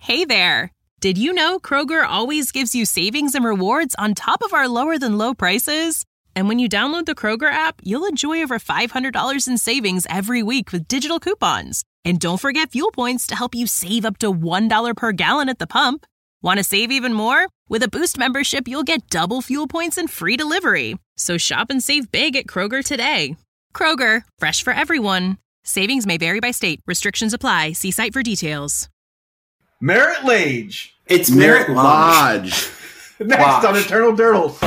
Hey there! Did you know Kroger always gives you savings and rewards on top of our lower-than-low prices? And when you download the Kroger app, you'll enjoy over $500 in savings every week with digital coupons. And don't forget fuel points to help you save up to $1 per gallon at the pump. Want to save even more? With a Boost membership, you'll get double fuel points and free delivery. So shop and save big at Kroger today. Kroger, fresh for everyone. Savings may vary by state. Restrictions apply. See site for details. Merritt Lage. It's Merritt Lodge. Next on Eternal Durdles.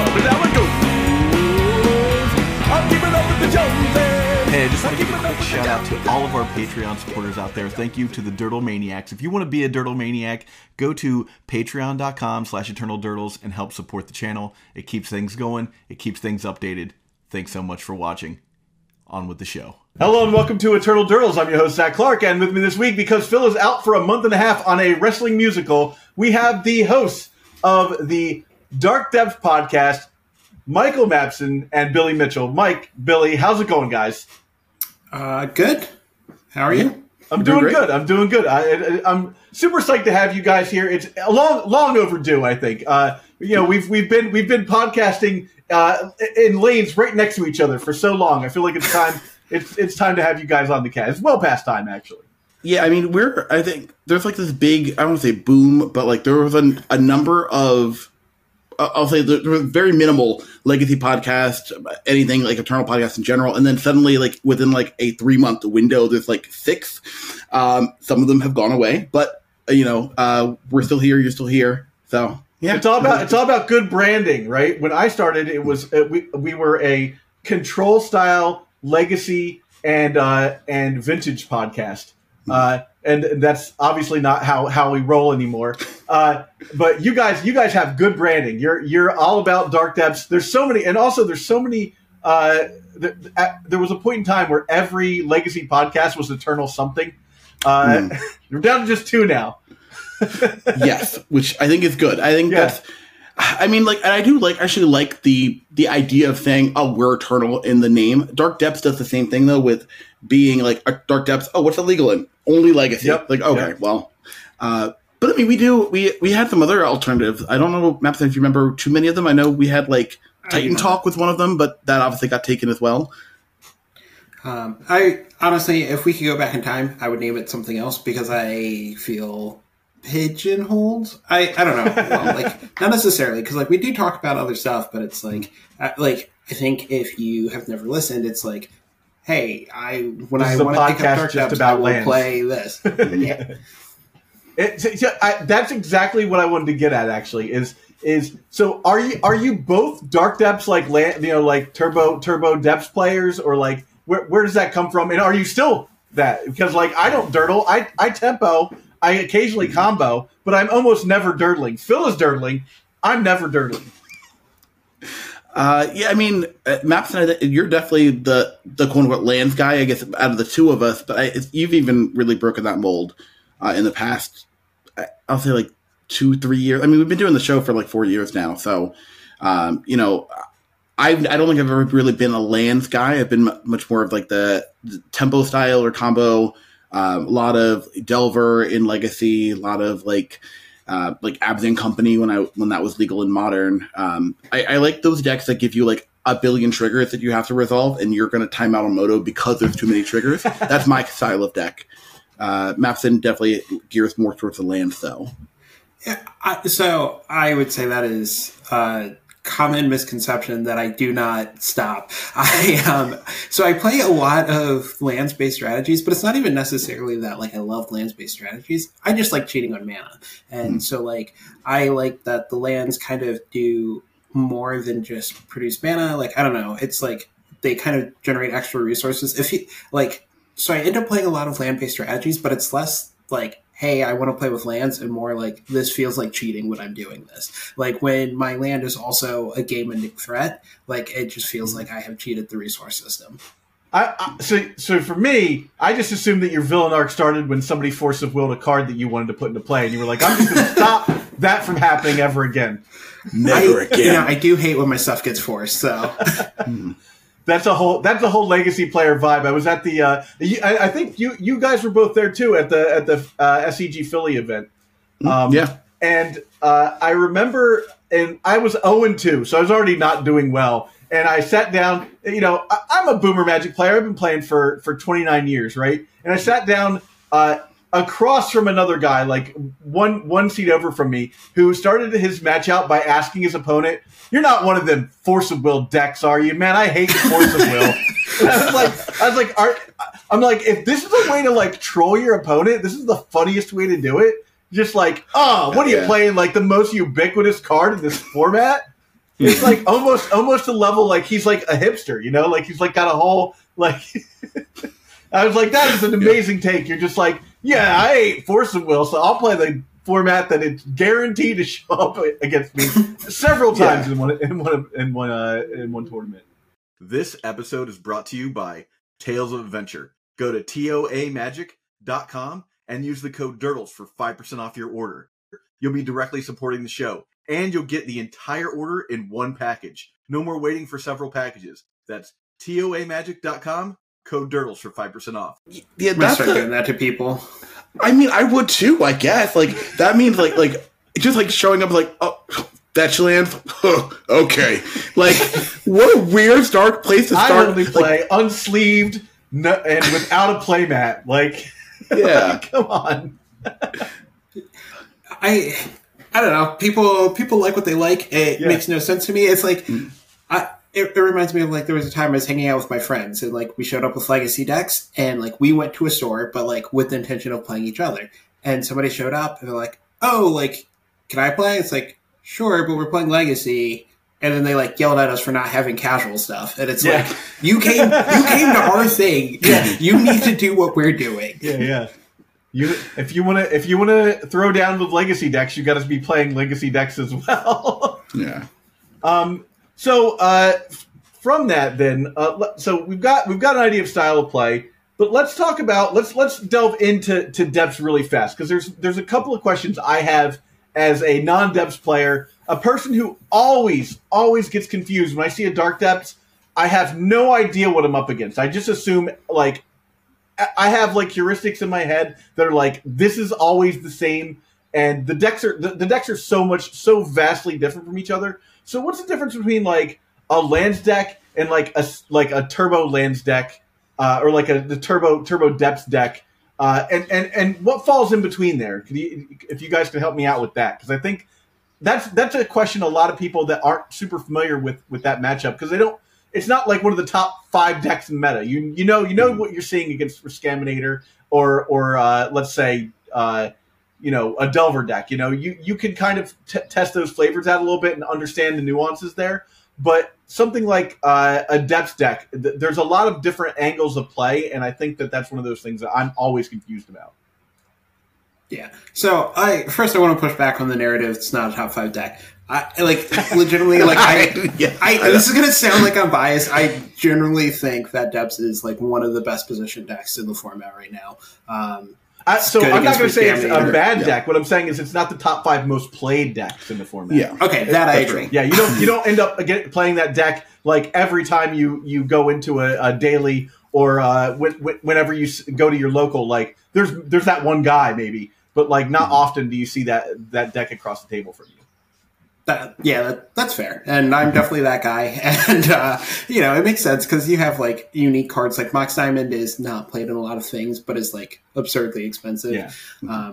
Hey, I just want to give a quick shout out to all of our Patreon supporters out there. Thank you to the Durdle Maniacs. If you want to be a Durdle Maniac, go to patreon.com/eternaldurdles and help support the channel. It keeps things going. It keeps things updated. Thanks so much for watching. On with the show. Hello and welcome to Eternal Durdles. I'm your host, Zach Clark, and with me this week, because Phil is out for a month and a half on a wrestling musical, we have the hosts of the Dark Depths podcast, Michael Mapson and Billy Mitchell. Mike, Billy, how's it going, guys? Good. How are you? I'm doing good. I'm super psyched to have you guys here. It's long overdue, I think. We've been podcasting in lanes right next to each other for so long. I feel like it's time. It's time to have you guys on the cast. It's well past time, actually. Yeah, I mean, I think there's like this big, I don't want to say boom, but like there was a number of, I'll say there was very minimal legacy podcast, anything like Eternal podcast in general. And then suddenly, like within like a 3-month window, there's like 6. Some of them have gone away, but we're still here. You're still here. So yeah, it's all about good branding, right? When I started, it was we were a control style legacy and vintage podcast. And that's obviously not how we roll anymore. But you guys have good branding. You're all about Dark Depths. There's so many. There was a point in time where every legacy podcast was Eternal something. We're down to just 2 now. Yes, which I think is good. I think that's. I mean, like, and I do actually like the idea of saying, "Oh, we're Eternal" in the name. Dark Depths does the same thing though with being like Dark Depths. Oh, what's illegal in? Only legacy. Yep. Like, okay, well, but I mean, we had some other alternatives. I don't know, Maps, if you remember too many of them. I know we had like Titan Talk with one of them, but that obviously got taken as well. I honestly, if we could go back in time, I would name it something else because I feel pigeonholed. I don't know. Well, like not necessarily because like we do talk about other stuff, but it's like I think if you have never listened, it's like, hey, when I want to pick up Dark Depths, I will play this. Yeah. That's exactly what I wanted to get at. Actually, is so are you both Dark Depths like Turbo Depths players, or like where does that come from? And are you still that? Because like I don't durdle, I tempo. I occasionally combo, but I'm almost never durdling. Phil is durdling. I'm never durdling. Yeah, I mean, Maps and I, you're definitely the quote-unquote lands guy, I guess, out of the two of us, but you've even really broken that mold in the past, I'll say, like, 2-3 years. I mean, we've been doing the show for, like, 4 years now, so, I don't think I've ever really been a lands guy. I've been much more of, like, the tempo style or combo. A lot of Delver in Legacy, a lot of like Abs and Company when that was legal in Modern. I like those decks that give you like a billion triggers that you have to resolve, and you're going to time out on Moto because there's too many triggers. That's my style of deck. Mapson definitely gears more towards the lands, though. Yeah, so I would say that is common misconception that I do not stop. So I play a lot of lands-based strategies, but it's not even necessarily that like I love lands-based strategies. I just like cheating on mana. And so like I like that the lands kind of do more than just produce mana. Like I don't know, it's like they kind of generate extra resources. So I end up playing a lot of land-based strategies, but it's less like, hey, I want to play with lands, and more like, this feels like cheating when I'm doing this. Like, when my land is also a game-ending threat, like, it just feels like I have cheated the resource system. So for me, I just assumed that your villain arc started when somebody force of willed a card that you wanted to put into play, and you were like, I'm just going to stop that from happening ever again. Never again. I do hate when my stuff gets forced, so... That's a whole legacy player vibe. I was at the I think you guys were both there too at the SEG Philly event. And I remember, and I was 0-2, so I was already not doing well. And I sat down, I'm a Boomer Magic player. I've been playing for 29 years, right? And I sat down across from another guy, like one seat over from me, who started his match out by asking his opponent, "You're not one of them Force of Will decks, are you? Man, I hate Force of Will." And I'm like, if this is a way to like troll your opponent, this is the funniest way to do it. Just like, what are you playing? Like the most ubiquitous card in this format? It's like almost a level like he's like a hipster, like he's like got a whole like. I was like, that is an amazing take. You're just like, yeah, I hate Force of Will, so I'll play the format that it's guaranteed to show up against me several times in one tournament. This episode is brought to you by Tales of Adventure. Go to toamagic.com and use the code DURTLES for 5% off your order. You'll be directly supporting the show, and you'll get the entire order in one package. No more waiting for several packages. That's toamagic.com, code DURTLES for 5% off. Yeah, I'm start doing that to people. I mean, I would too, I guess. Like, that means, like just, like, showing up, like, oh, fetch land? Okay. Like, what a weird, dark place to start. I only play unsleeved and without a playmat. Like, yeah. Come on. I don't know. People like what they like. It makes no sense to me. It's like it reminds me of like there was a time I was hanging out with my friends and like we showed up with legacy decks and like we went to a store but like with the intention of playing each other. And somebody showed up and they're like, "Oh, like can I play?" It's like, "Sure, but we're playing legacy." And then they like yelled at us for not having casual stuff. And it's like, you came to our thing. Yeah. You need to do what we're doing. Yeah. If you wanna throw down with legacy decks, you got to be playing legacy decks as well. Yeah. So from that, then, so we've got an idea of style of play, but let's talk about let's delve into depths really fast because there's a couple of questions I have as a non-depths player, a person who always gets confused when I see a dark depths. I have no idea what I'm up against. I just assume like. I have like heuristics in my head that are like this is always the same, and the decks are so vastly different from each other. So what's the difference between like a lands deck and like a turbo lands deck, or like the turbo depths deck, and what falls in between there? If you guys could help me out with that, because I think that's a question a lot of people that aren't super familiar with that matchup because they don't. It's not like one of the top 5 decks in meta. You know what you're seeing against Scaminator or let's say a Delver deck. You can kind of test those flavors out a little bit and understand the nuances there. But something like a Depths deck, there's a lot of different angles of play, and I think that's one of those things that I'm always confused about. Yeah. So I want to push back on the narrative. It's not a top 5 deck. I legitimately this is going to sound like I'm biased. I generally think that Depths is like one of the best positioned decks in the format right now. I'm not going to say it's a bad deck. What I'm saying is it's not the top 5 most played decks in the format. Yeah. Okay, that I agree. Yeah, you don't end up playing that deck like every time you go into a daily or whenever you go to your local. Like there's that one guy maybe, but like not often do you see that deck across the table from you. That's fair. And I'm definitely that guy. And, it makes sense because you have, like, unique cards. Like, Mox Diamond is not played in a lot of things, but is, like, absurdly expensive. Yeah.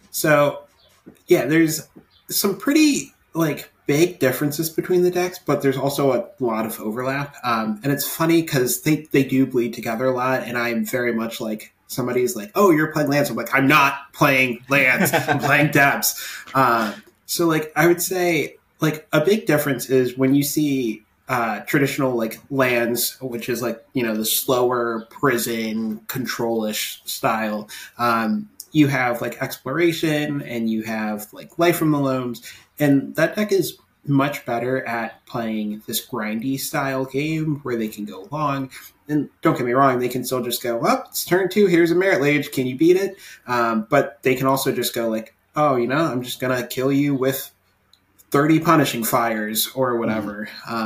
There's some pretty, like, big differences between the decks, but there's also a lot of overlap. And it's funny because they do bleed together a lot, and I'm very much like, somebody's like, "Oh, you're playing lands." I'm like, "I'm not playing lands. I'm playing Depths." So, like, I would say... Like, a big difference is when you see traditional, like, lands, which is, like, the slower prison, control-ish style. You have, like, exploration, and you have, like, life from the loams. And that deck is much better at playing this grindy style game where they can go long. And don't get me wrong, they can still just go, "Well, it's turn 2, here's a Merit Lage, can you beat it?" But they can also just go, like, "Oh, I'm just going to kill you with 30 Punishing Fires or whatever."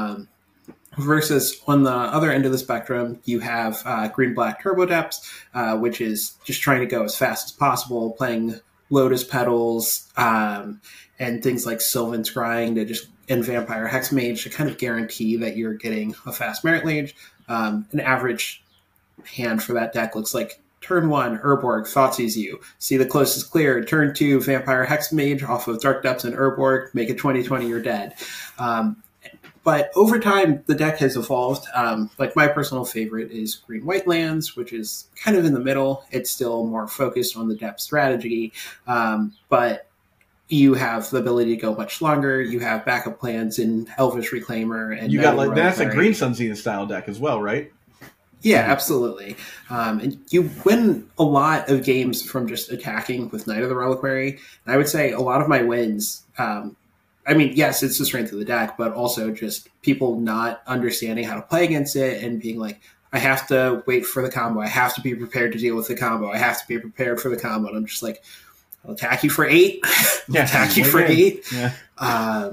Versus on the other end of the spectrum, you have Green-Black Turbo Depths, which is just trying to go as fast as possible, playing Lotus Petals, and things like Sylvan Scrying and Vampire Hexmage to kind of guarantee that you're getting a fast Merit Lage. An average hand for that deck looks like turn 1, Urborg, Thoughtseize You. See the closest clear. Turn 2, Vampire Hexmage off of Dark Depths and Urborg. Make it 20/20, you're dead. But over time, the deck has evolved. Like my personal favorite is Green-White Lands, which is kind of in the middle. It's still more focused on the depth strategy, but you have the ability to go much longer. You have backup plans in Elvish Reclaimer, and you got like that's a Green Sun Zenith style deck as well, right? Yeah, absolutely. And you win a lot of games from just attacking with Knight of the Reliquary. And I would say a lot of my wins, I mean, yes, it's the strength of the deck, but also just people not understanding how to play against it and being like, I have to wait for the combo. I have to be prepared to deal with the combo. I have to be prepared for the combo. And I'm just like, I'll attack you for 8. Attack you for 8. Yeah.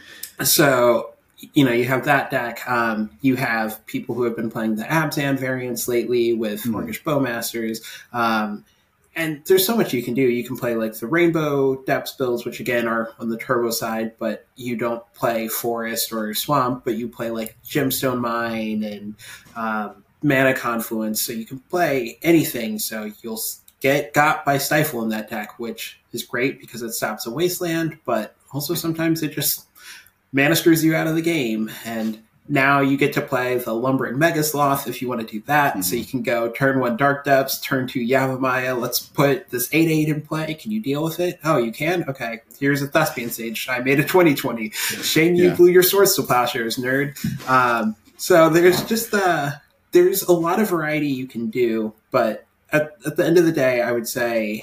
So, you know, you have that deck. You have people who have been playing the Abzan variants lately with Orcish Bowmasters. And there's so much you can do. You can play like the Rainbow Depths builds, which again are on the turbo side, but you don't play Forest or Swamp, but you play like Gemstone Mine and Mana Confluence. So you can play anything. So you'll get got by Stifle in that deck, which is great because it stops a Wasteland, but also sometimes it just mana screws you out of the game. And now you get to play the Lumbering Megasloth if you want to do that. Mm-hmm. So you can go turn 1 Dark Depths, turn 2 Yavimaya. Let's put this 8/8 in play. Can you deal with it? Oh, you can? Okay. Here's a Thespian Sage. I made a 20/20. Shame you blew your swords to plowshares, nerd. So there's just there's a lot of variety you can do. But at the end of the day, I would say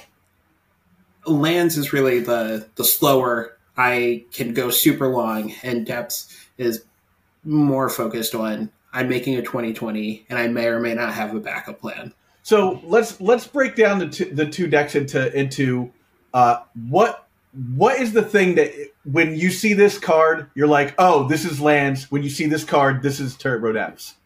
lands is really the slower. I can go super long, and depths is more focused on I'm making a 20/20 and I may or may not have a backup plan. So let's break down the two decks into what is the thing that when you see this card you're like, oh, this is lands. When you see this card, this is Turbo Depths.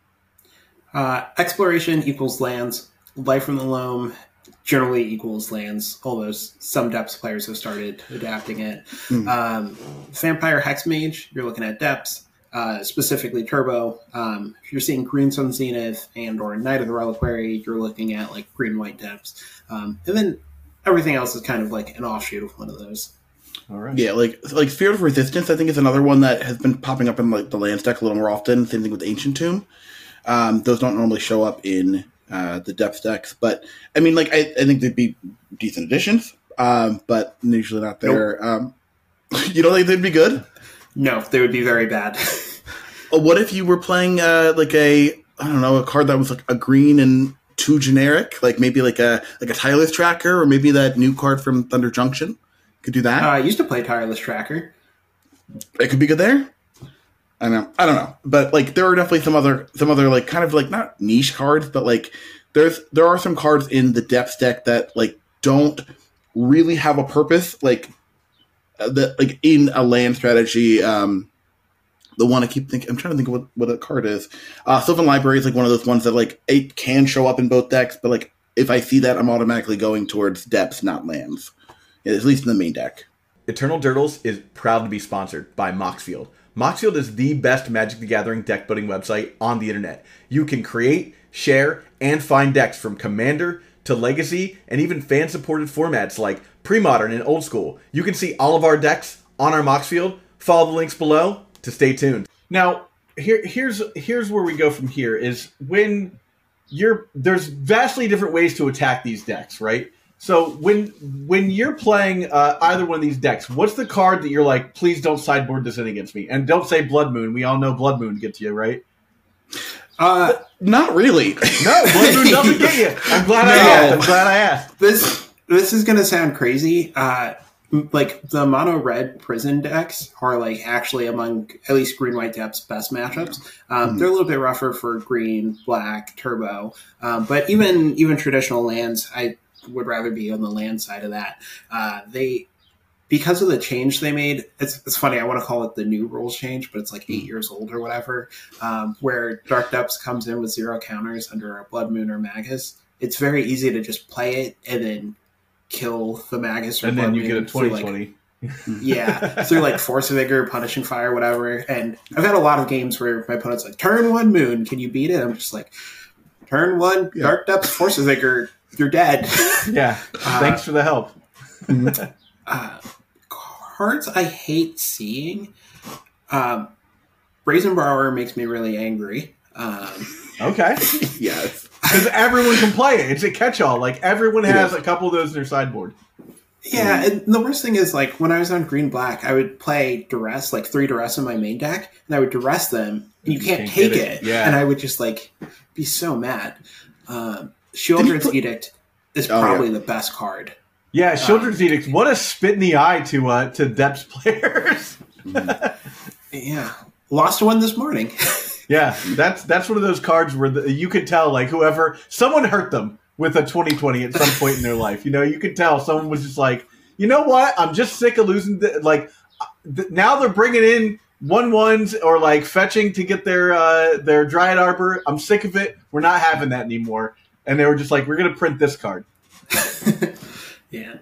Exploration equals lands. Life from the Loam generally equals lands, although some depths players have started adapting it. Vampire Hexmage, you're looking at depths. Specifically turbo. If you're seeing Green Sun Zenith and or Knight of the Reliquary, you're looking at like Green-White depths. And then everything else is kind of like an offshoot of one of those. All right. Yeah, like Spirit of Resistance, I think is another one that has been popping up in like the lands deck a little more often. Same thing with Ancient Tomb. Those don't normally show up in the depth decks, but I mean, like I think they'd be decent additions, but usually not there. Nope. You don't think they'd be good? No, they would be very bad. What if you were playing like a card that was like a green and 2 generic, like maybe like a Tireless Tracker, or maybe that new card from Thunder Junction? Could do that. I used to play Tireless Tracker. It could be good there. I don't know, but like there are definitely some other like kind of like not niche cards, but like there are some cards in the depths deck that like don't really have a purpose, like. That like in a land strategy, the one I keep thinking, I'm trying to think of what a card is. Sylvan Library is like one of those ones that like it can show up in both decks, but like if I see that, I'm automatically going towards depths, not lands. At least in the main deck. Eternal Dirtles is proud to be sponsored by Moxfield. Moxfield is the best Magic the Gathering deck building website on the internet. You can create, share, and find decks from Commander to Legacy, and even fan-supported formats like Pre-Modern and Old School. You can see all of our decks on our Moxfield. Follow the links below to stay tuned. Now, here's where we go from here is when there's vastly different ways to attack these decks, right? So when you're playing either one of these decks, what's the card that you're like, please don't sideboard this in against me? And don't say Blood Moon. We all know Blood Moon gets you, right? Not really. No, Blood Moon doesn't get you. I'm glad I asked. This is going to sound crazy. Like the mono red prison decks are like actually among at least Green-White depths best matchups. They're a little bit rougher for green, black, turbo, but even traditional lands, I would rather be on the land side of that. Because of the change they made, it's funny, I want to call it the new rules change, but it's like 8 years old or whatever, where Dark Depths comes in with 0 counters under a Blood Moon or Magus. It's very easy to just play it and then kill the Magus, or and then you get a Blood Moon 20/20. through like Force of Vigor, Punishing Fire, whatever. And I've had a lot of games where my opponent's like, turn 1 Moon, can you beat it? I'm just like, turn 1 Dark Depths, Force of Vigor, you're dead. Yeah, thanks for the help. Cards I hate seeing. Brazen Borrower makes me really angry. Okay. Yes. Because everyone can play it. It's a catch-all. Like, everyone has a couple of those in their sideboard. Yeah, and the worst thing is, like, when I was on Green-Black, I would play Duress, like 3 Duress in my main deck, and I would Duress them, and you can't take it. Yeah. And I would just, like, be so mad. Shieldred's Edict is probably the best card. Yeah, Shieldred's Edict. What a spit in the eye to Depths players. Yeah. Lost one this morning. Yeah, that's one of those cards where you could tell, like, someone hurt them with a 20/20 at some point in their life. You know, you could tell someone was just like, you know what? I'm just sick of losing. Now they're bringing in 1/1s or like fetching to get their Dryad Arbor. I'm sick of it. We're not having that anymore. And they were just like, we're going to print this card. Yeah.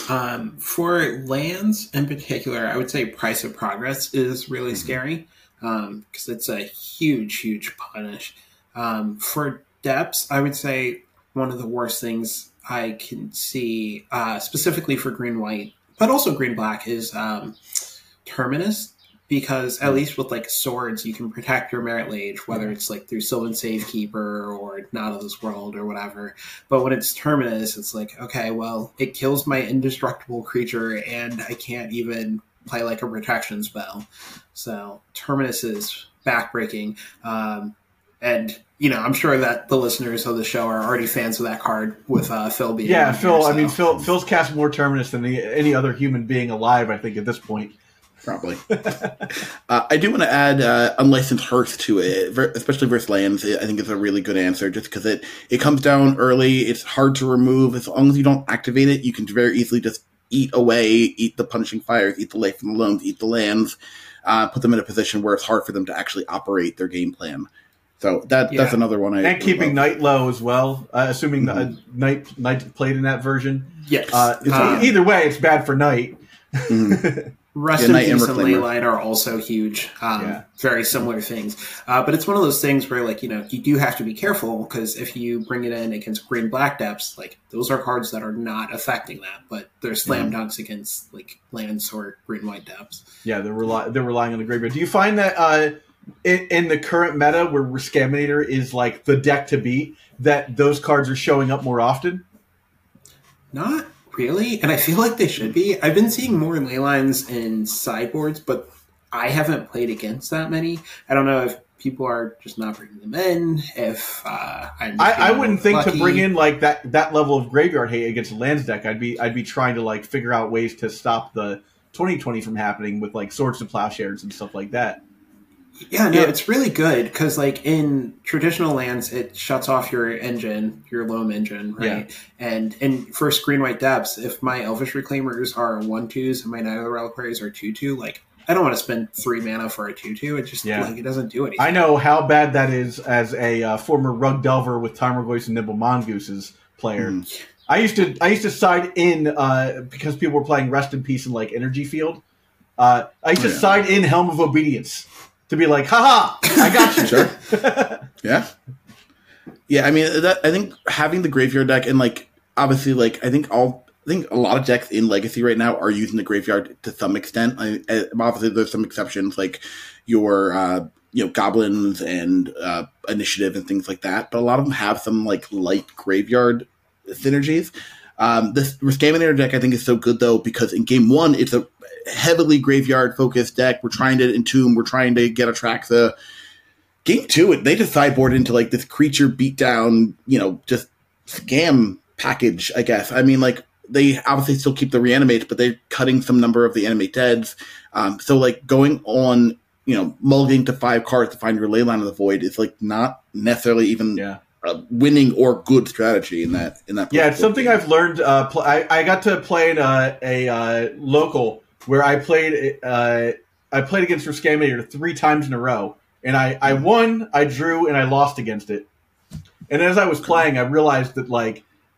For lands in particular, I would say Price of Progress is really scary because it's a huge, huge punish. For Depths, I would say one of the worst things I can see, specifically for green-white, but also green-black, is Terminus. Because at least with like swords, you can protect your Merit Lage, whether it's like through Sylvan Safekeeper or Not of This World or whatever. But when it's Terminus, it's like, okay, well, it kills my indestructible creature and I can't even play like a protection spell. So Terminus is backbreaking. And, you know, I'm sure that the listeners of the show are already fans of that card with Phil being Yeah, Phil. Here, so. Phil's cast more Terminus than any other human being alive, I think, at this point. Probably. I do want to add Unlicensed Hearth to it, especially versus lands. I think it's a really good answer just because it comes down early. It's hard to remove. As long as you don't activate it, you can very easily just eat the Punishing Fires, eat the Life from the Loans, eat the lands, put them in a position where it's hard for them to actually operate their game plan. So that's another one. And keeping Night low as well, assuming the Night played in that version. Yes. Either way, it's bad for Night. Rest in Peace and Leyline are also huge. Very similar things. But it's one of those things where, like, you know, you do have to be careful because if you bring it in against green-black Depths, like, those are cards that are not affecting that, but they're slam dunks against, like, lands or green-white Depths. Yeah, they're relying on the graveyard. Do you find that in the current meta where Scaminator is, like, the deck to beat, that those cards are showing up more often? Not really, and I feel like they should be. I've been seeing more Leylines in sideboards, but I haven't played against that many. I don't know if people are just not bringing them in. If I wouldn't think to bring in like that level of graveyard hate against a lands deck. I'd be trying to like figure out ways to stop the 20/20 from happening with like Swords to Plowshares and stuff like that. Yeah, no, it's really good because, like, in traditional lands, it shuts off your engine, your loam engine, right? Yeah. And in first green-white Depths, if my Elvish Reclaimers are 1/2s and my Night of the Reliquaries are 2/2, like, I don't want to spend 3 mana for a 2/2. It just, like, it doesn't do anything. I know how bad that is as a former Rug Delver with Tarmogoyf and Nimble Mongooses player. I used to side in, because people were playing Rest in Peace and, like, Energy Field. I used to side in Helm of Obedience. To be like, haha, I got you. Sure. Yeah. I mean, I think having the graveyard deck and like obviously, like I think a lot of decks in Legacy right now are using the graveyard to some extent. Obviously, there's some exceptions like your goblins and initiative and things like that, but a lot of them have some like light graveyard synergies. This Scaminator deck I think is so good though because in game 1 it's a heavily graveyard focused deck. We're trying to entomb, we're trying to get Atraxa. Game 2, they just sideboard into like this creature beatdown, just scam package, I guess. I mean, like they obviously still keep the reanimates, but they're cutting some number of the animate deads. So like going on, mulliganing to 5 cards to find your Leyline of the Void is like not necessarily even a winning or good strategy in that. Yeah, it's something I've learned. I got to play in a local where I played against Scaminator 3 times in a row, and I won, I drew, and I lost against it. And as I was playing, I realized that like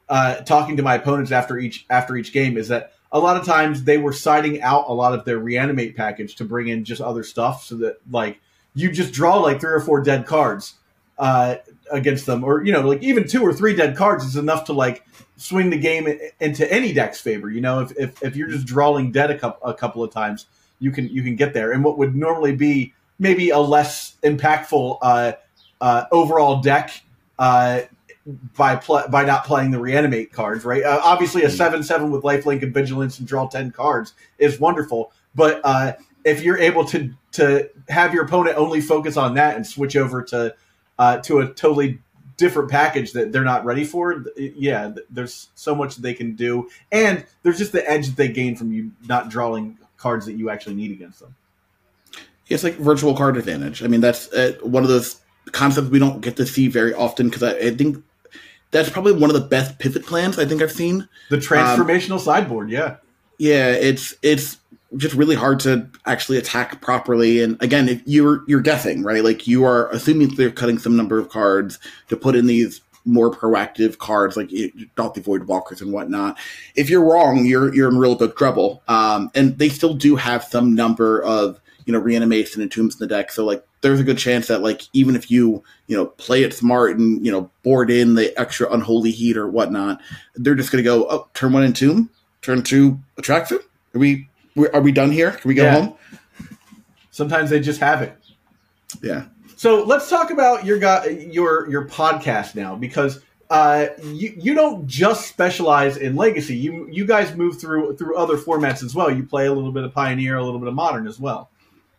talking to my opponents after each game is that a lot of times they were siding out a lot of their reanimate package to bring in just other stuff, so that like you just draw like 3 or 4 dead cards against them, or like even 2 or 3 dead cards is enough to like swing the game into any deck's favor. If you're just drawing dead a couple of times, you can get there. And what would normally be maybe a less impactful overall deck by not playing the reanimate cards, right? Obviously, a 7/7 with lifelink and vigilance and draw 10 cards is wonderful, but if you're able to have your opponent only focus on that and switch over to a totally different package that they're not ready for, yeah, there's so much that they can do, and there's just the edge that they gain from you not drawing cards that you actually need against them. It's like virtual card advantage. I mean, that's one of those concepts we don't get to see very often, because I think that's probably one of the best pivot plans I think I've seen. The transformational sideboard, yeah. Yeah, it's just really hard to actually attack properly. And again, if you're guessing, right? Like you are assuming they're cutting some number of cards to put in these more proactive cards like Dauthi Voidwalkers and whatnot. If you're wrong, you're in real big trouble. And they still do have some number of reanimation and tombs in the deck. So like there's a good chance that like even if you play it smart and board in the extra unholy heat or whatnot, they're just gonna go, oh, turn 1 entomb, turn 2 Atraxa. Are we done here? Can we go home? Sometimes they just have it. Yeah. So let's talk about your podcast now, because you don't just specialize in Legacy. You guys move through other formats as well. You play a little bit of Pioneer, a little bit of Modern as well.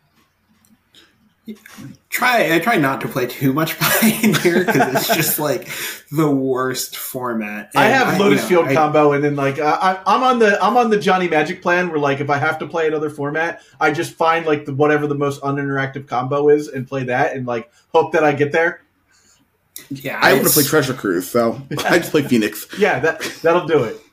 I try not to play too much Pioneer because it's just like the worst format. And I have Lotus Field combo, and then like I'm on the Johnny Magic plan where like if I have to play another format, I just find like whatever the most uninteractive combo is and play that, and like hope that I get there. Yeah, I want to play Treasure Cruise, so I just play Phoenix. Yeah, that'll do it.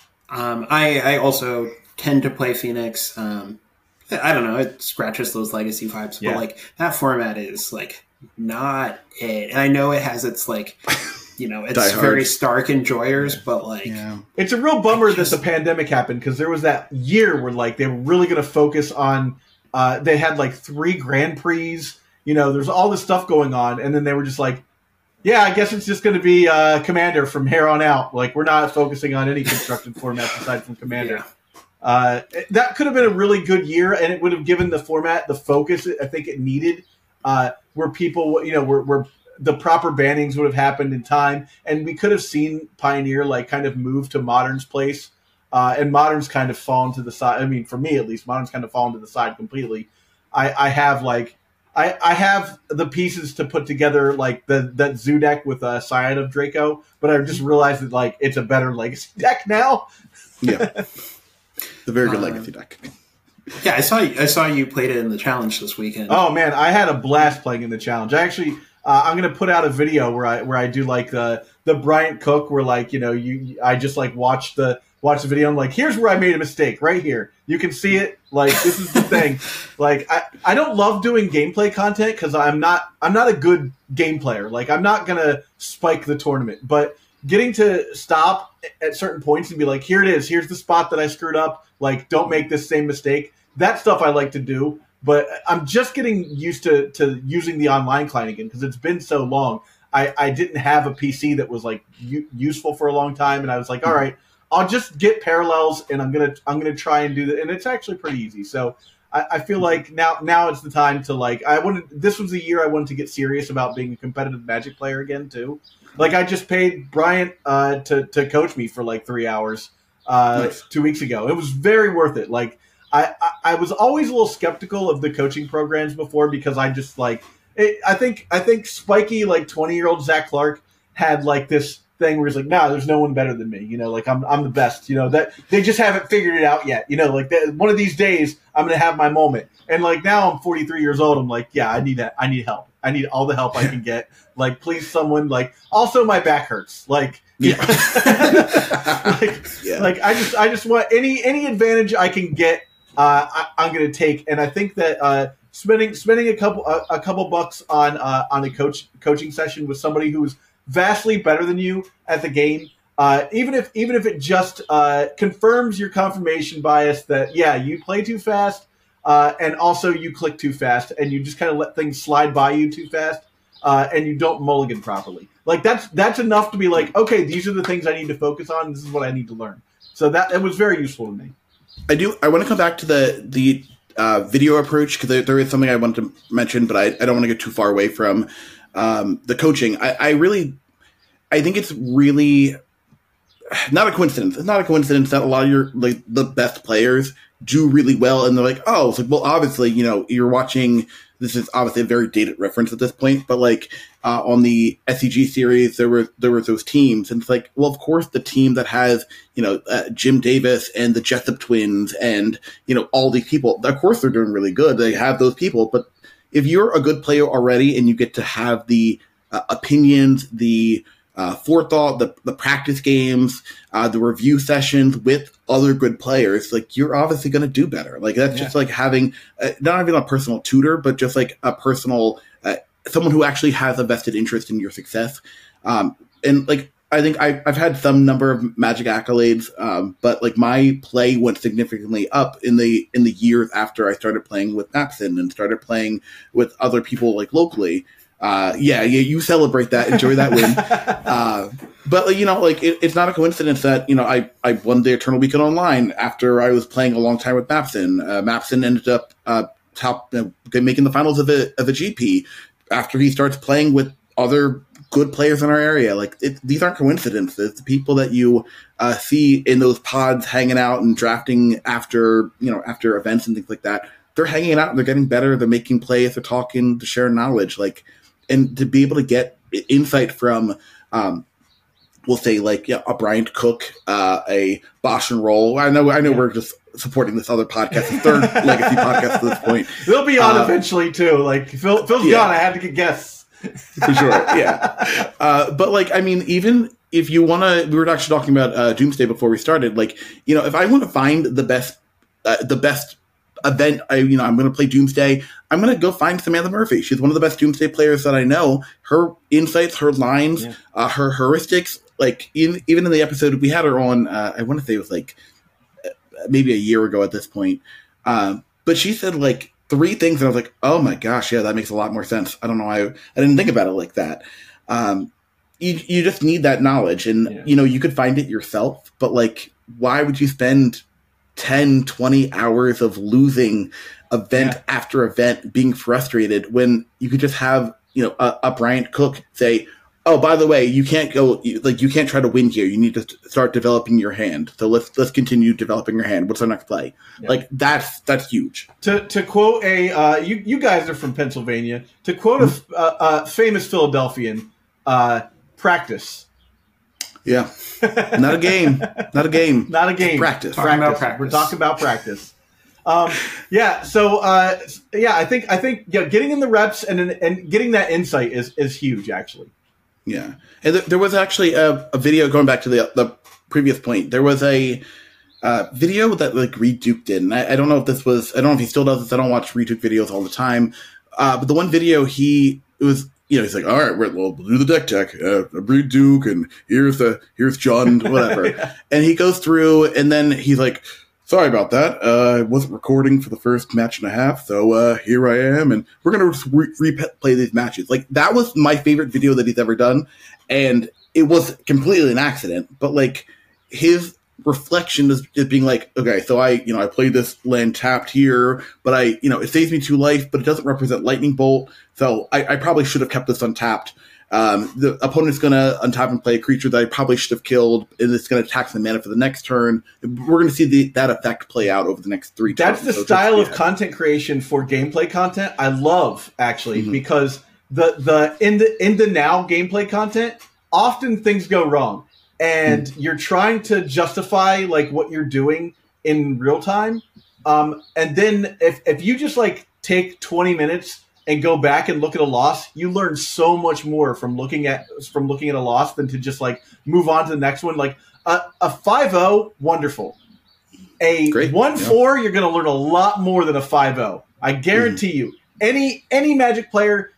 I also tend to play Phoenix. I don't know, it scratches those Legacy vibes, but like that format is like not it. And I know it has its like, it's very Stark enjoyers, but like it's a real bummer that the pandemic happened, because there was that year where like they were really going to focus on. They had like 3 Grand Prix. There's all this stuff going on, and then they were just like, yeah, I guess it's just going to be Commander from here on out. Like we're not focusing on any constructed formats aside from Commander. Yeah. That could have been a really good year, and it would have given the format the focus I think it needed, where people, where the proper bannings would have happened in time, and we could have seen Pioneer like kind of move to Modern's place, and Modern's kind of fallen to the side. I mean, for me at least, Modern's kind of fallen to the side completely. I have the pieces to put together like that Zoo deck with a Scion of Draco, but I just realized that like it's a better Legacy deck now. Yeah. The very good Legacy deck. Yeah, I saw you played it in the challenge this weekend. Oh man, I had a blast playing in the challenge. I actually, I'm gonna put out a video where I do like the Bryant Cook, where like I just like watch the video. I'm like, here's where I made a mistake right here. You can see it. Like this is the thing. Like I don't love doing gameplay content because I'm not a good game player. Like I'm not gonna spike the tournament, but getting to stop at certain points and be like, here it is. Here's the spot that I screwed up. Like, don't make this same mistake. That stuff I like to do. But I'm just getting used to using the online client again because it's been so long. I didn't have a PC that was like useful for a long time, and I was like, all right, I'll just get Parallels, and I'm gonna try and do that, and it's actually pretty easy. So I feel like now it's the time to like this was the year I wanted to get serious about being a competitive Magic player again too. Like I just paid Bryant to coach me for like 3 hours nice. 2 weeks ago. It was very worth it. Like I was always a little skeptical of the coaching programs before because I just like I think spiky like 20-year-old Zach Clark had like this thing where he's like, nah, there's no one better than me. Like I'm the best. That they just haven't figured it out yet. Like that, one of these days I'm gonna have my moment. And like now I'm 43 years old. I'm like, yeah, I need help. I need all the help I can get. Like, please, someone like. Also, my back hurts. Like, yeah. like I just want any advantage I can get. I'm going to take, and I think that spending a couple bucks on a coaching session with somebody who's vastly better than you at the game even if it just confirms your confirmation bias that you play too fast, and also you click too fast, and you just kind of let things slide by you too fast, and you don't mulligan properly. Like that's enough to be like, okay, these are the things I need to focus on. This is what I need to learn. So it was very useful to me. I want to come back to the video approach, because there is something I want to mention, but I don't want to get too far away from the coaching. I think it's really not a coincidence. It's not a coincidence that a lot of your the best players do really well, and they're like, oh, it's like, well, obviously, you're watching. This is obviously a very dated reference at this point, but on the SCG series, there were those teams, and it's like, well, of course, the team that has Jim Davis and the Jessup twins and all these people, of course, they're doing really good. They have those people, but if you're a good player already and you get to have the opinions, the forethought, the practice games, the review sessions with other good players, you're obviously going to do better. That's just having not even a personal tutor, but just a personal someone who actually has a vested interest in your success. And I think I've had some number of Magic accolades, but my play went significantly up in the years after I started playing with Mapson and started playing with other people locally. You celebrate that, enjoy that win. But it's not a coincidence that I won the Eternal Weekend Online after I was playing a long time with Mapson. Mapson ended up making the finals of a GP after he starts playing with other good players in our area. These aren't coincidences. The people that you see in those pods hanging out and drafting after events and things like that, they're hanging out and they're getting better. They're making plays. They're talking. They're sharing knowledge. And to be able to get insight from, we'll say a Bryant Cook, a Bosch and Roll. I know we're just supporting this other podcast, the third legacy podcast at this point. They'll be on eventually too. Phil's gone. I had to get guests. For sure, yeah. But even if you want to, we were actually talking about Doomsday before we started. If I want to find the best event, I'm going to play Doomsday. I'm going to go find Samantha Murphy. She's one of the best Doomsday players that I know. Her insights, her lines, her heuristics. Even in the episode we had her on, I want to say it was maybe a year ago at this point. But she said 3 things, and I was like, oh my gosh, yeah, that makes a lot more sense. I don't know why I didn't think about it like that. You just need that knowledge, and you could find it yourself. But why would you spend 10, 20 hours of losing event after event, being frustrated, when you could just have a Bryant Cook say, oh, by the way, you can't go, you can't try to win here. You need to start developing your hand. So let's continue developing your hand. What's our next play? That's huge. To quote you guys are from Pennsylvania. To quote a famous Philadelphian, practice. Yeah. Not a game. Not a game. Not a game. Practice. Practice. We're talking about practice. So I think getting in the reps and getting that insight is huge, actually. Yeah. And there was actually a video, going back to the previous point. There was a video that Reed Duke did, and I don't know if this was, I don't know if he still does this. I don't watch Reed Duke videos all the time. But the one video he's like, all right, we'll do the deck tech, Reed Duke, and here's John, whatever. And he goes through, and then he's like, sorry about that. I wasn't recording for the first match and a half, so here I am, and we're going to replay these matches. That was my favorite video that he's ever done, and it was completely an accident, but his reflection is just being okay, so I played this land tapped here, but it saves me 2 life, but it doesn't represent Lightning Bolt, so I probably should have kept this untapped. The opponent's going to untap and play a creature that I probably should have killed, and it's going to tax the mana for the next turn. We're going to see that effect play out over the next 3 turns. That's the style of content creation for gameplay content I love, actually, because the in the now gameplay content, often things go wrong, and you're trying to justify what you're doing in real time, and then if you just take 20 minutes and go back and look at a loss, you learn so much more from looking at a loss than to just move on to the next one. A 5-0, wonderful. A 1-4, you're going to learn a lot more than a 5-0. I guarantee you. Any Magic player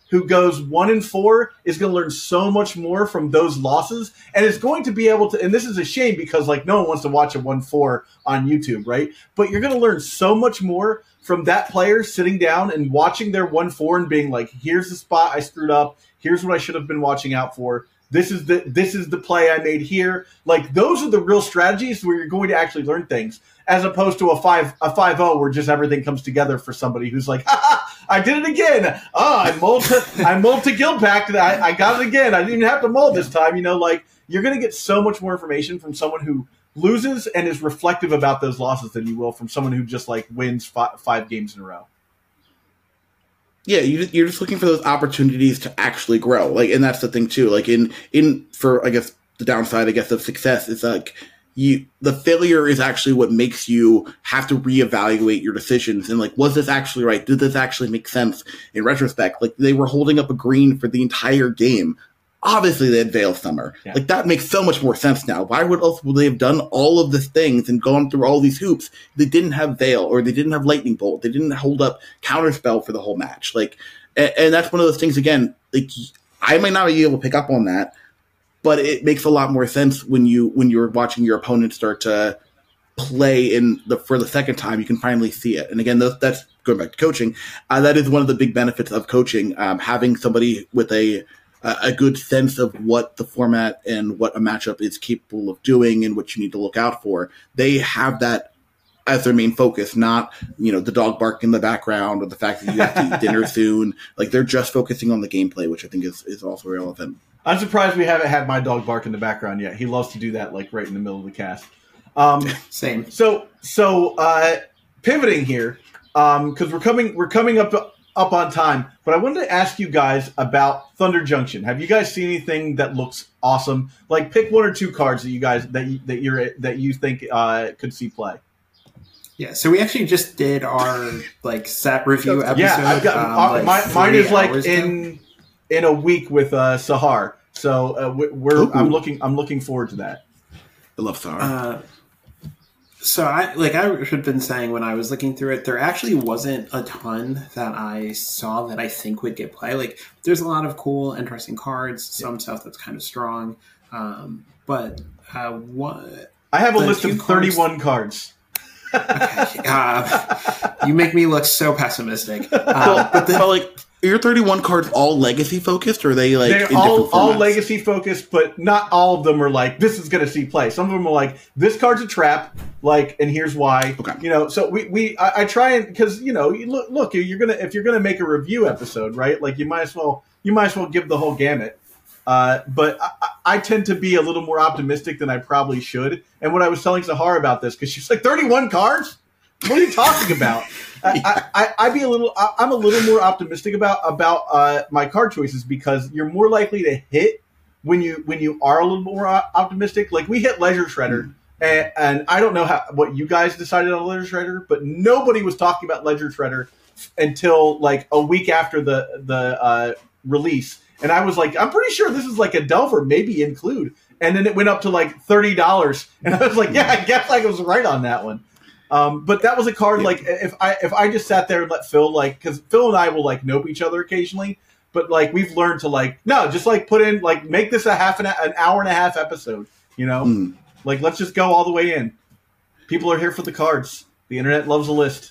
who goes 1-4 is going to learn so much more from those losses, and is going to be able to. And this is a shame because like no one wants to watch a 1-4 on YouTube, right? But you're going to learn so much more from that player sitting down and watching their 1-4 and being like, "Here's the spot I screwed up. Here's what I should have been watching out for. This is the play I made here." Like those are the real strategies where you're going to actually learn things, as opposed to a 5-0 where just everything comes together for somebody who's like, I did it again. I mulled to Guild Pact. I got it again. I didn't even have to mull this time. Like you're going to get so much more information from someone who loses and is reflective about those losses than you will from someone who just like wins five games in a row. Yeah, you're just looking for those opportunities to actually grow. Like, and that's the thing too. Like for I guess the downside, I guess, of success is like the failure is actually what makes you have to reevaluate your decisions and like, was this actually right? Did this actually make sense in retrospect? Like they were holding up a green for the entire game. Obviously they had Veil Summer. Yeah. Like that makes so much more sense now. Why would they have done all of these things and gone through all these hoops? They didn't have Veil, or they didn't have Lightning Bolt. They didn't hold up Counterspell for the whole match. Like, and that's one of those things again, like I might not be able to pick up on that, but it makes a lot more sense when you're watching your opponent start to play for the second time. You can finally see it. And again, that's going back to coaching. That is one of the big benefits of coaching, having somebody with a good sense of what the format and what a matchup is capable of doing and what you need to look out for. They have that as their main focus, not, the dog bark in the background or the fact that you have to eat dinner soon. Like they're just focusing on the gameplay, which I think is also relevant. I'm surprised we haven't had my dog bark in the background yet. He loves to do that, like right in the middle of the cast. Same. So pivoting here, because we're coming up on time, but I wanted to ask you guys about Thunder Junction. Have you guys seen anything that looks awesome? Like, pick one or two cards that you guys that you think could see play. Yeah, so we actually just did our set review episode. Yeah, I've got mine is in a week with Sahar. So I'm looking forward to that. I love Sahar. So I had been saying when I was looking through it, there actually wasn't a ton that I saw that I think would get play. Like there's a lot of cool, interesting cards, some stuff that's kind of strong. But what I have a list of 31 cards. Okay. You make me look so pessimistic. Are your 31 cards all legacy focused, or are they they're all legacy focused, but not all of them are like this is going to see play. Some of them are like this card's a trap, and here's why. Okay. So I try and because look if you're gonna make a review episode, right? Like you might as well give the whole gamut. But I tend to be a little more optimistic than I probably should. And what I was telling Sahar about this, because she's like 31 cards. What are you talking about? I'm a little more optimistic about my card choices because you're more likely to hit when you are a little more optimistic. Like we hit Leisure Shredder, and I don't know what you guys decided on Leisure Shredder, but nobody was talking about Leisure Shredder until like a week after the release, and I was like, I'm pretty sure this is like a Delver, maybe include, and then it went up to like $30, and I was like, yeah, I guess I was right on that one. But that was a card like if I just sat there and let Phil because Phil and I will nope each other occasionally, but we've learned to just put in make this an hour and a half episode, let's just go all the way in. People are here for the cards. The internet loves a list.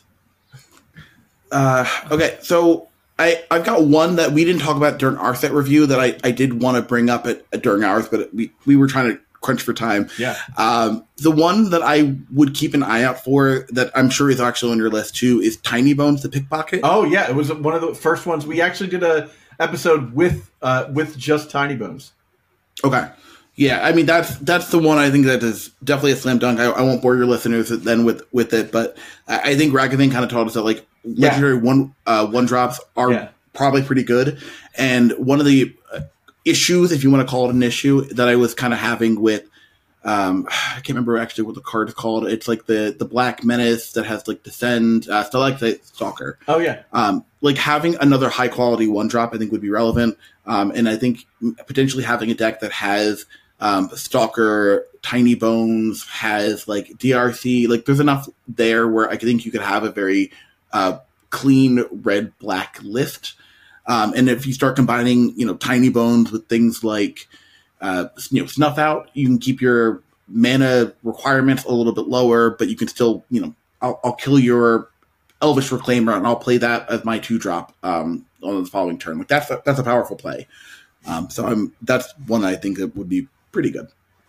Okay, so I've got one that we didn't talk about during our set review that I did want to bring up during ours, but we were trying to crunch for time. Yeah. The one that I would keep an eye out for that I'm sure is actually on your list too is Tiny Bones the Pickpocket. Oh yeah, it was one of the first ones. We actually did a episode with just Tiny Bones. Okay. Yeah, I mean that's the one I think that is definitely a slam dunk. I won't bore your listeners then with it, but I think Ragavan kind of told us that legendary one drops are probably pretty good, and one of the issues, if you want to call it an issue, that I was kind of having with, I can't remember actually what the card is called. It's the Black Menace that has Descend, Stalactite Stalker. Oh yeah. Having another high quality one drop I think would be relevant. And I think potentially having a deck that has Stalker, Tiny Bones, has DRC, there's enough there where I think you could have a very clean red-black list. And if you start combining, tiny bones with things like, snuff out, you can keep your mana requirements a little bit lower, but you can still, I'll kill your Elvish Reclaimer and I'll play that as my 2-drop on the following turn. Like that's a powerful play. That's one I think that would be pretty good.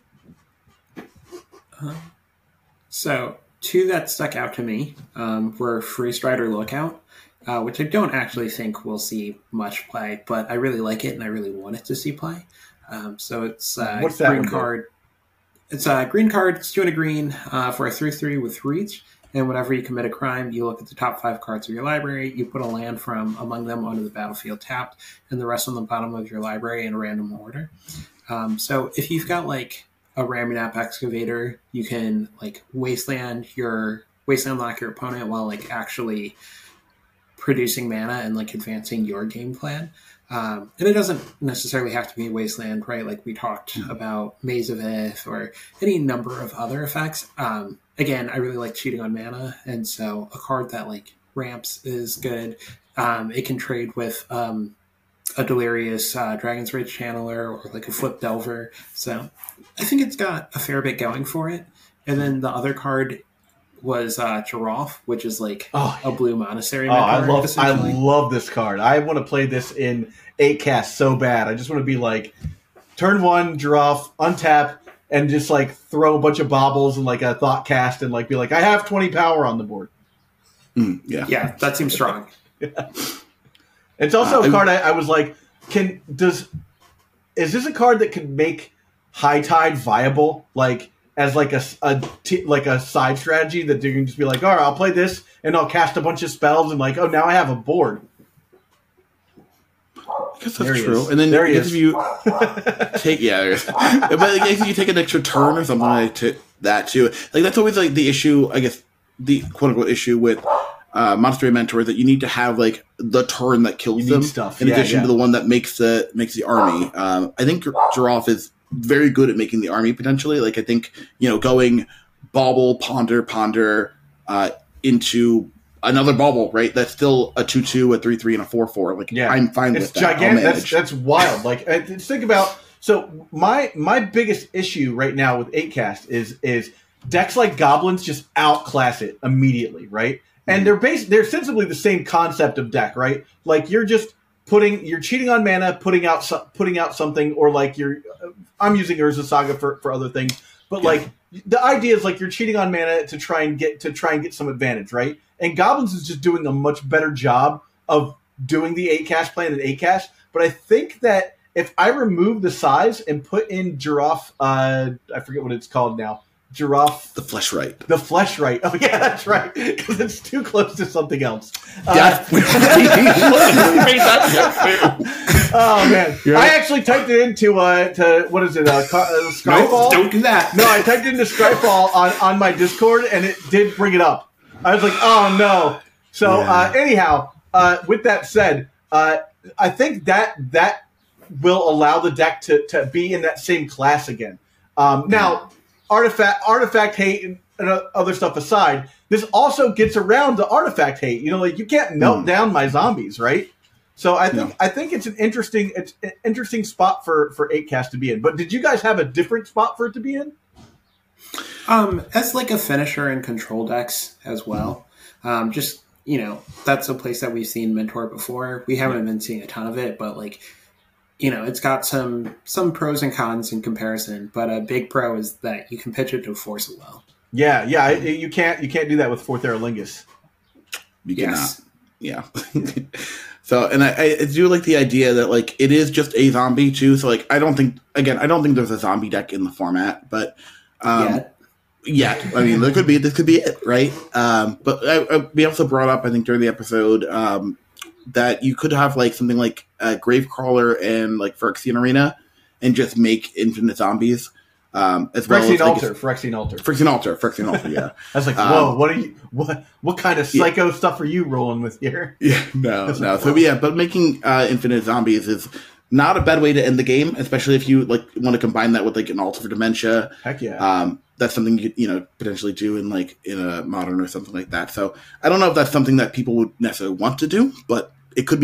So 2 that stuck out to me were Free Strider Lookout, which I don't actually think we'll see much play, but I really like it and I really want it to see play. So it's what's that green card. It's a green card. It's 2 and a green for a 3/3 with reach. And whenever you commit a crime, you look at the top 5 cards of your library, you put a land from among them onto the battlefield tapped, and the rest on the bottom of your library in a random order. So if you've got like a Ramunap Excavator, you can like wasteland lock your opponent while like actually producing mana and like advancing your game plan. And it doesn't necessarily have to be Wasteland, right? Like we talked about Maze of Ith or any number of other effects. Again, I really like cheating on mana, and so a card that like ramps is good. It can trade with a Delirious Dragon's Rage Channeler or like a Flip Delver. So I think it's got a fair bit going for it. And then the other card was Giraffe, which is like a blue monastery. I love this card. I want to play this in 8-cast so bad. I just want to be like, turn 1, Giraffe, untap, and just like throw a bunch of baubles and like a thought cast and like be like, I have 20 power on the board. Yeah, that seems strong. Yeah. It's also a card I was like, is this a card that could make High Tide viable? Like, as like a side strategy that you can just be like, all right, I'll play this and I'll cast a bunch of spells and like, oh, now I have a board. I guess that's true. And then if you take, but if you take an extra turn or something like that too, like that's always like the issue. I guess the quote unquote issue with Monastery Mentor, that you need to have like the turn that kills them in addition to the one that makes the army. I think Giraffe is very good at making the army potentially. Like I think, going Bauble, Ponder, into another Bauble, right? That's still a 2/2, a 3/3, and a 4/4. Like I'm fine with that. It's gigantic. That's wild. Like think about. So my biggest issue right now with 8-cast is decks like Goblins just outclass it immediately, right? And they're sensibly the same concept of deck, right? Like you're cheating on mana, putting out something, or like I'm using Urza Saga for other things, but like the idea is like you're cheating on mana to try and get some advantage, right? And Goblins is just doing a much better job of doing the 8-cast play than 8-cast. But I think that if I remove the size and put in Giraffe, I forget what it's called now. Giraffe. The Fleshright. The Fleshright. Oh, yeah, that's right. Because it's too close to something else. Oh, man. I actually typed it into, what is it, Skyfall? Nope, don't do that. No, I typed it into Skyfall on my Discord, and it did bring it up. I was like, oh, no. So, anyhow, with that said, I think that will allow the deck to be in that same class again. Now, artifact hate and other stuff aside, this also gets around the artifact hate. Like you can't melt down my zombies, right? So I think it's an interesting spot for 8-cast to be in. But did you guys have a different spot for it to be in? As like a finisher in control decks as well. Just that's a place that we've seen Mentor before. We haven't been seeing a ton of it, but like. It's got some pros and cons in comparison, but a big pro is that you can pitch it to force it well. Yeah, you can't do that with Fourth Aerolingus. You cannot. Yeah. So, and I do like the idea that like it is just a zombie too. So like I don't think there's a zombie deck in the format, but yeah. I mean, this could be it, right? But we also brought up, I think, during the episode. That you could have like something like a Gravecrawler and like Phyrexian Arena and just make infinite zombies. As well as Phyrexian Altar, yeah. I was like, whoa, what kind of psycho stuff are you rolling with here? Yeah, no. So yeah, but making infinite zombies is not a bad way to end the game, especially if you like want to combine that with like an Altar for Dementia. Heck yeah. That's something you could, potentially do in a modern or something like that. So I don't know if that's something that people would necessarily want to do, but it could be done.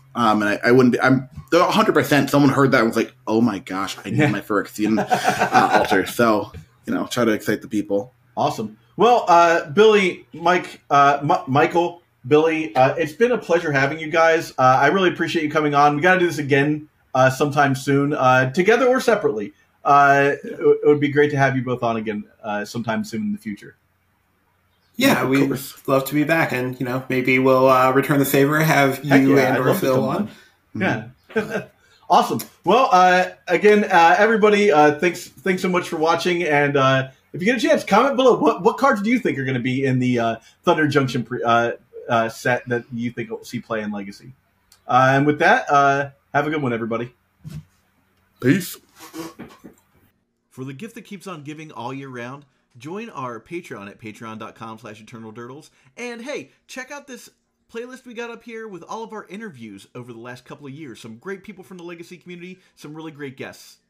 And I wouldn't be. I'm 100%. Someone heard that and was like, "Oh my gosh, I need my Phyrexian altar." So try to excite the people. Awesome. Well, Billy, Mike, Michael, Billy, it's been a pleasure having you guys. I really appreciate you coming on. We got to do this again sometime soon, together or separately. It would be great to have you both on again sometime soon in the future. Yeah, we'd love to be back, and maybe we'll return the favor, have you and or Phil on. Yeah, awesome. Well, again, everybody, thanks so much for watching, and if you get a chance, comment below what cards do you think are going to be in the Thunder Junction set that you think we'll see play in Legacy. And with that, have a good one, everybody. Peace. For the gift that keeps on giving all year round, join our Patreon at patreon.com/eternaldurdles. And hey, check out this playlist we got up here with all of our interviews over the last couple of years. Some great people from the Legacy community, some really great guests.